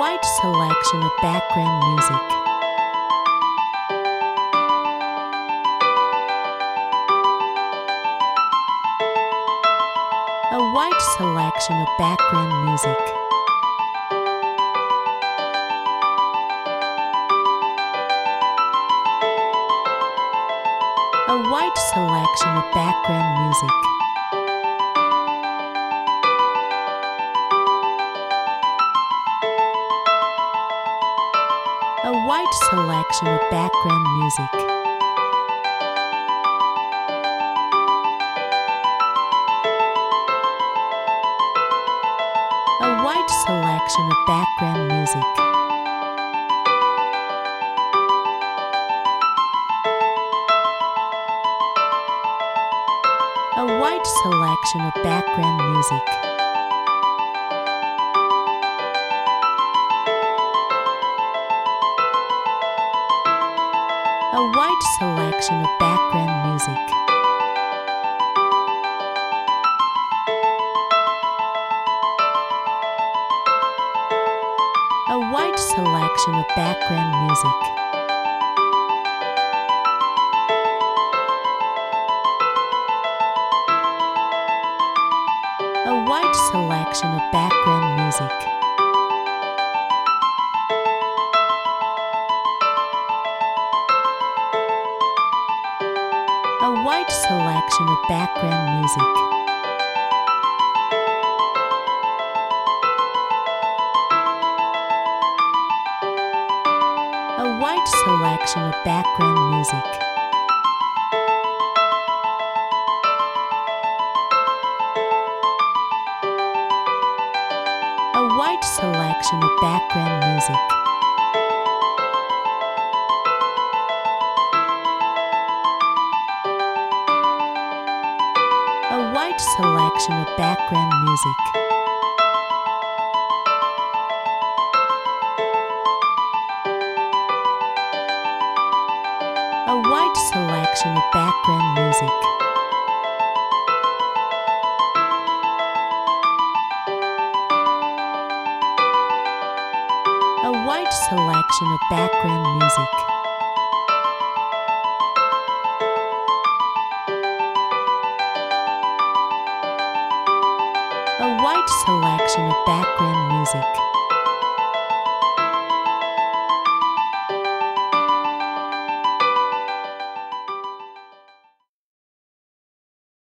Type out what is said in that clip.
wide selection of background music. A wide selection of background music. A wide selection of background music. A wide selection of background music. A wide selection of background music. A wide selection of background music. A wide selection of background music. A wide selection of background music. A wide selection of background music. A wide selection of background music. A wide selection of background music. A wide selection of background music. A wide selection of background music. A wide selection of background music. A wide selection of background music. A wide selection of background music.